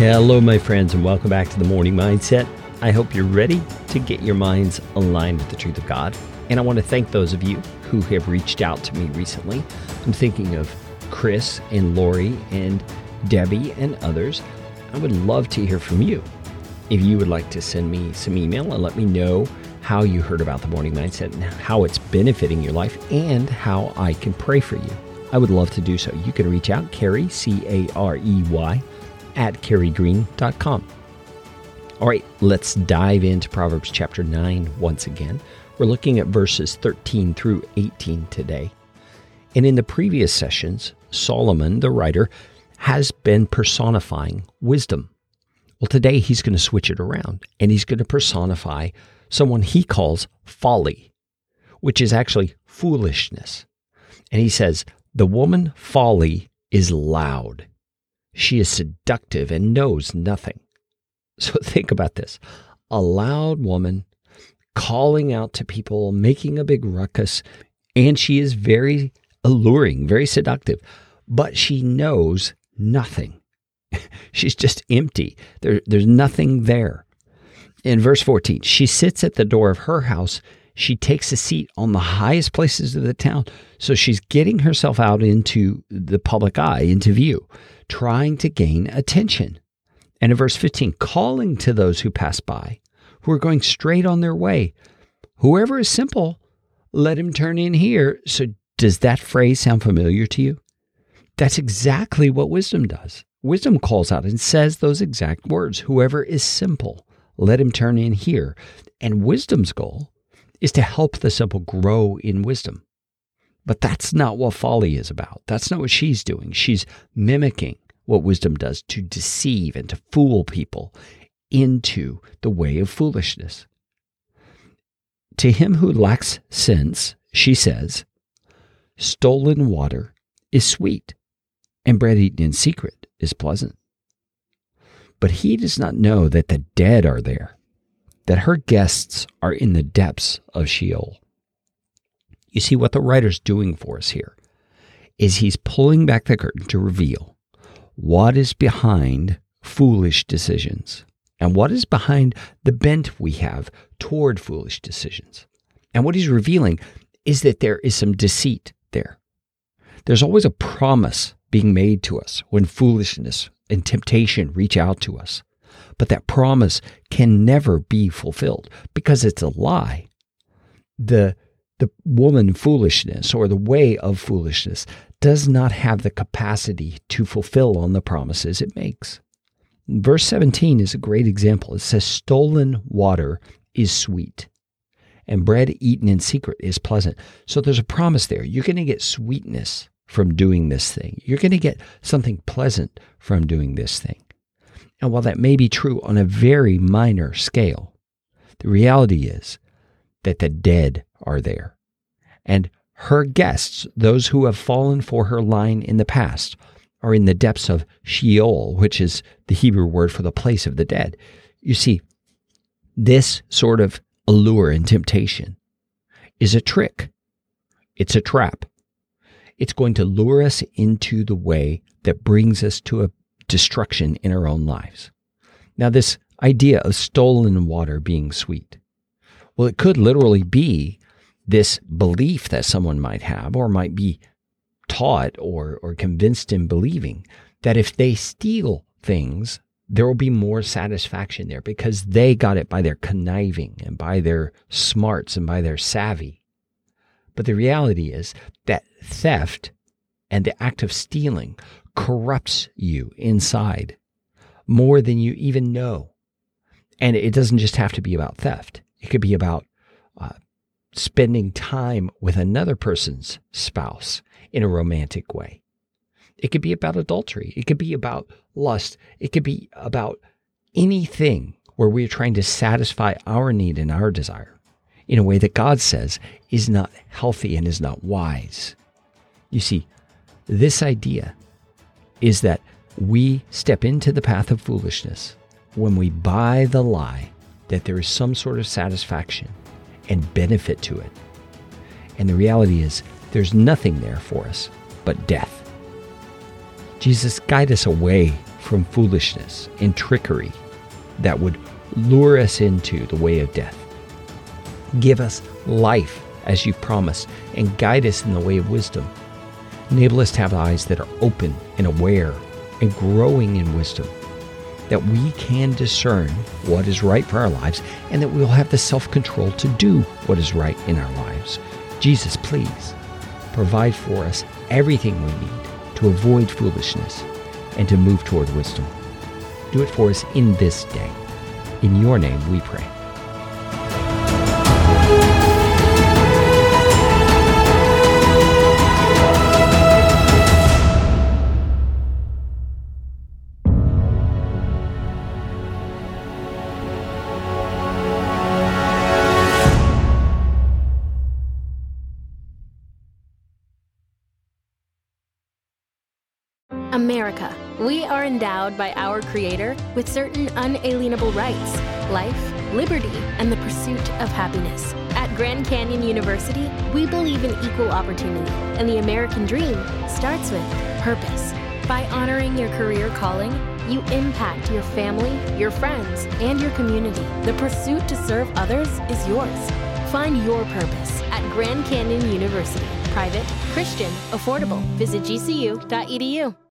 Hello, my friends, and welcome back to the Morning Mindset. I hope you're ready to get your minds aligned with the truth of God. And I want to thank those of you who have reached out to me recently. I'm thinking of Chris and Lori and Debbie and others. I would love to hear from you. If you would like to send me some email and let me know how you heard about the Morning Mindset and how it's benefiting your life and how I can pray for you, I would love to do so. You can reach out, Carey, Carey, at careygreen.com. All right, let's dive into Proverbs chapter 9 once again. We're looking at verses 13 through 18 today. And in the previous sessions, Solomon, the writer, has been personifying wisdom. Well, today he's going to switch it around, and he's going to personify someone he calls folly, which is actually foolishness. And he says, the woman folly is loud. She is seductive and knows nothing. So think about this. A loud woman calling out to people, making a big ruckus, and she is very alluring, very seductive, but she knows nothing. She's just empty. There's nothing there. In verse 14, she sits at the door of her house. She takes a seat on the highest places of the town. So she's getting herself out into the public eye, into view, trying to gain attention. And in verse 15, calling to those who pass by, who are going straight on their way. Whoever is simple, let him turn in here. So does that phrase sound familiar to you? That's exactly what wisdom does. Wisdom calls out and says those exact words. Whoever is simple, let him turn in here. And wisdom's goal is to help the simple grow in wisdom. But that's not what folly is about. That's not what she's doing. She's mimicking what wisdom does to deceive and to fool people into the way of foolishness. To him who lacks sense, she says, stolen water is sweet, and bread eaten in secret is pleasant. But he does not know that the dead are there, that her guests are in the depths of Sheol. You see, what the writer's doing for us here is he's pulling back the curtain to reveal what is behind foolish decisions and what is behind the bent we have toward foolish decisions. And what he's revealing is that there is some deceit there. There's always a promise being made to us when foolishness and temptation reach out to us. But that promise can never be fulfilled because it's a lie. The woman foolishness or the way of foolishness does not have the capacity to fulfill on the promises it makes. Verse 17 is a great example. It says, stolen water is sweet, and bread eaten in secret is pleasant. So there's a promise there. You're going to get sweetness from doing this thing. You're going to get something pleasant from doing this thing. And while that may be true on a very minor scale, the reality is that the dead are there. And her guests, those who have fallen for her line in the past, are in the depths of Sheol, which is the Hebrew word for the place of the dead. You see, this sort of allure and temptation is a trick. It's a trap. It's going to lure us into the way that brings us to a destruction in our own lives. Now, this idea of stolen water being sweet, well, it could literally be this belief that someone might have or might be taught or convinced in believing that if they steal things, there will be more satisfaction there because they got it by their conniving and by their smarts and by their savvy. But the reality is that theft and the act of stealing corrupts you inside more than you even know. And it doesn't just have to be about theft. It could be about spending time with another person's spouse in a romantic way. It could be about adultery. It could be about lust. It could be about anything where we are trying to satisfy our need and our desire in a way that God says is not healthy and is not wise. You see, this idea is that we step into the path of foolishness when we buy the lie that there is some sort of satisfaction and benefit to it. And the reality is there's nothing there for us but death. Jesus, guide us away from foolishness and trickery that would lure us into the way of death. Give us life as you promised, and guide us in the way of wisdom. Enable us to have eyes that are open and aware and growing in wisdom, that we can discern what is right for our lives, and that we'll have the self-control to do what is right in our lives. Jesus, please provide for us everything we need to avoid foolishness and to move toward wisdom. Do it for us in this day. In your name we pray. America. We are endowed by our Creator with certain unalienable rights: life, liberty, and the pursuit of happiness. At Grand Canyon University, we believe in equal opportunity, and the American dream starts with purpose. By honoring your career calling, you impact your family, your friends, and your community. The pursuit to serve others is yours. Find your purpose at Grand Canyon University. Private, Christian, affordable. Visit gcu.edu.